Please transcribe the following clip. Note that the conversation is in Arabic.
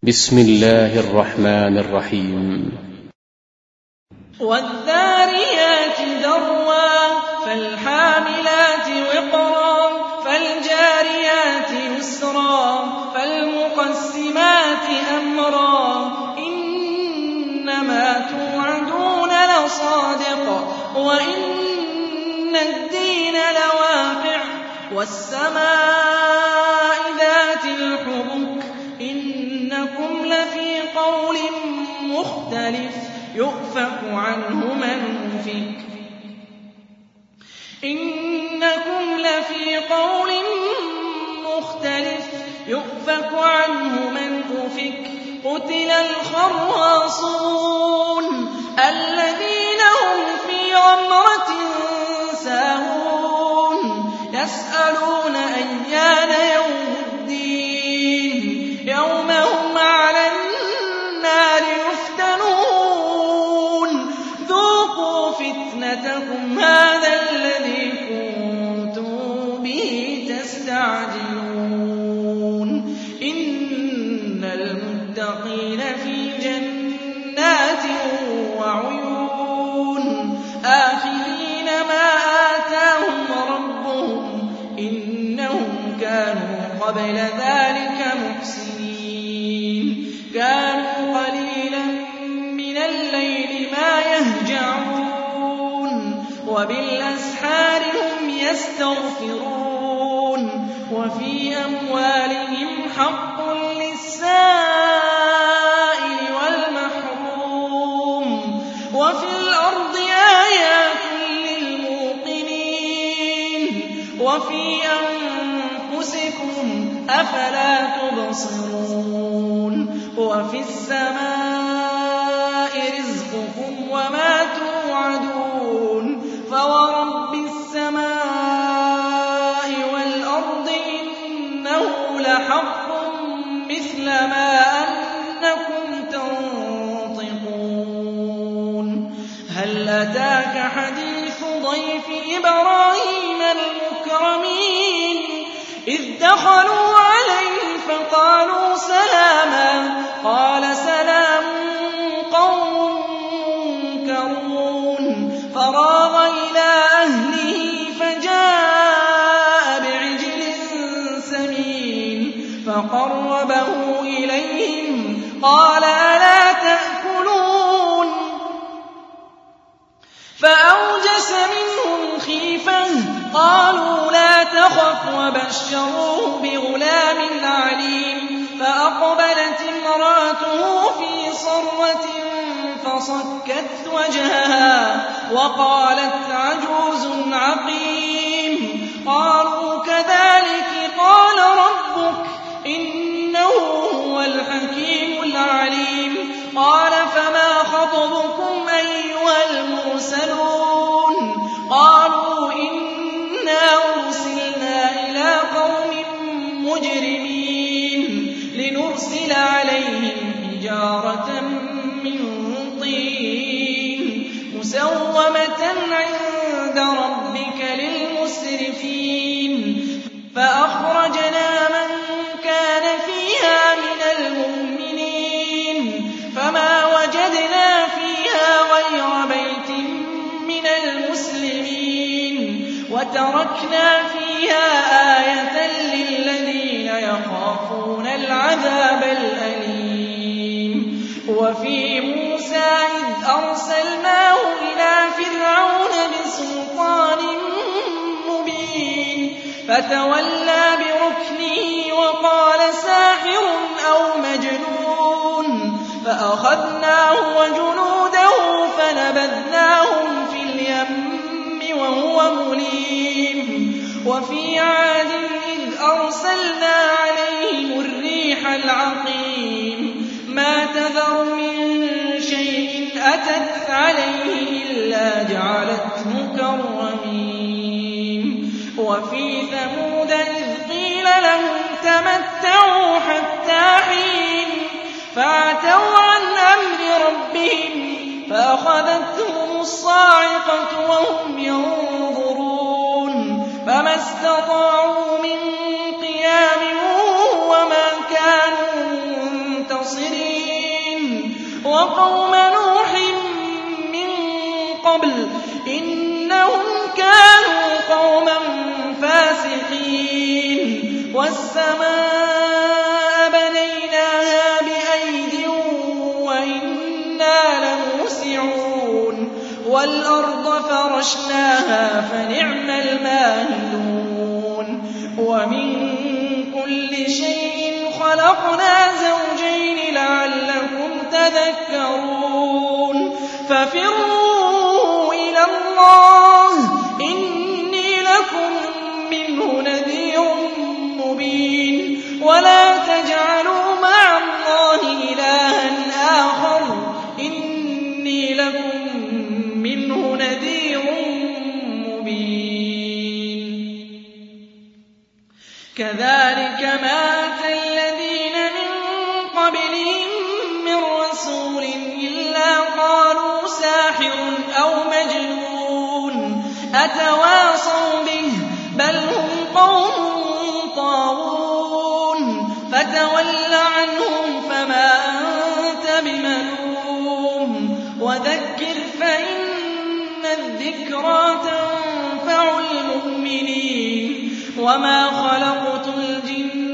بسم الله الرحمن الرحيم. والذاريات ذروا فالحاملات وقرا فالجاريات يسرا فالمقسمات أمرا إنما توعدون لصادق وإن الدين لواقع والسماء ذات الحبك إنكم لفي قول مختلف يؤفك عنه من أفك إنكم لفي قول مختلف يؤفك عنه من أفك قتل الخراصون الذين هم في غمرة ساهون يسألون أيان يوم الدين يوم هم على النار يفتنون ذوقوا فتنتكم هذا الذي كنتم به تستعجلون إن المتقين في جنات وعيون آخذين ما آتاهم ربهم إنهم كانوا قبل ذلك محسنين كانوا قليلا من الليل ما يهجعون وبالأسحار هم يستغفرون وفي أموالهم حق للسائل والمحروم وفي الأرض آيات للموقنين وفي أنفسكم أفلا تبصرون وفي السماء رزقكم وما توعدون فورب السماء والأرض إنه لحق مثل ما أنكم تنطقون هل أتاك حديث ضيف إبراهيم المكرمين إذ دخلوا عليه فقالوا سلاما قال سلام قوم منكرون فراغ إلى أهله فجاء بعجل سمين فقربه إليهم قال ألا تأكلون فأوجس منهم خيفة قالوا لا تخف وبشروه بغلام عليم فأقبلت امرأته في صرة فصكت وجهها وقالت عجوز عقيم قالوا كذلك قال ربك إنه هو الحكيم العليم قال فما خطبكم أيها المرسلون قالوا إنا أرسلنا إلى قوم مجرمين لنرسل عليهم حجارة من طين مسومة عند ربك للمسرفين فأخرجنا من كان فيها من المؤمنين فما وجدنا فيها غير بيت من المسلمين وتركنا فيها آية للذين يخافون العذاب الأليم وفي موسى إذ أرسلناه إلى فرعون بسلطان مبين فتولى بركنه وقال ساحر أو مجنون فأخذناه وجنوده فنبذناهم في اليم وهو مليم وفي عاد إذ أرسلنا عليهم الريح العقيم ما تذر من شيء أتت عليه إلا جعلته كالرميم وفي ثمود إذ قيل لهم تمتعوا حتى حين فعتوا عن أمر ربهم فأخذتهم الصاعقة وهم ينظرون فما استطاعوا من قيام وما كانوا منتصرين قَوْمَ نُوحٍ مِّن قَبْلُ إِنَّهُمْ كَانُوا قَوْمًا فَاسِقِينَ وَالسَّمَاءَ بَنَيْنَاهَا بِأَيْدٍ وَإِنَّا لَمُوسِعُونَ وَالْأَرْضَ فَرَشْنَاهَا فَنِعْمَ الْمَاهِدُونَ وَمِن كُلِّ شَيْءٍ خَلَقْنَا زَوْجَيْنِ لَعَلَّكُمْ تَذَكَّرُونَ فَفِرُّوا إِلَى اللَّهِ إِنِّي لَكُم مِّنْهُ نَذِيرٌ مُّبِينٌ وَلَا تَجْعَلُوا مَعَ اللَّهِ إِلَٰهًا آخَرَ إِنِّي لَكُم مِّنْهُ نَذِيرٌ مُّبِينٌ كَذَٰلِكَ مَا أَتَى الَّذِينَ مِن قَبْلِهِم مِّن رَّسُولٍ إِلَّا قَالُوا سَاحِرٌ أَوْ مَجْنُونٌ أَتَوَاصَوْا بِهِ ۚ بَلْ هُمْ قَوْمٌ طَاغُونَ فَتَوَلَّ عَنْهُمْ فَمَا أَنتَ بِمَلُومٍ وَذَكِّرْ فَإِنَّ الذِّكْرَىٰ تَنفَعُ الْمُؤْمِنِينَ وَمَا خَلَقْتُ الْجِنَّ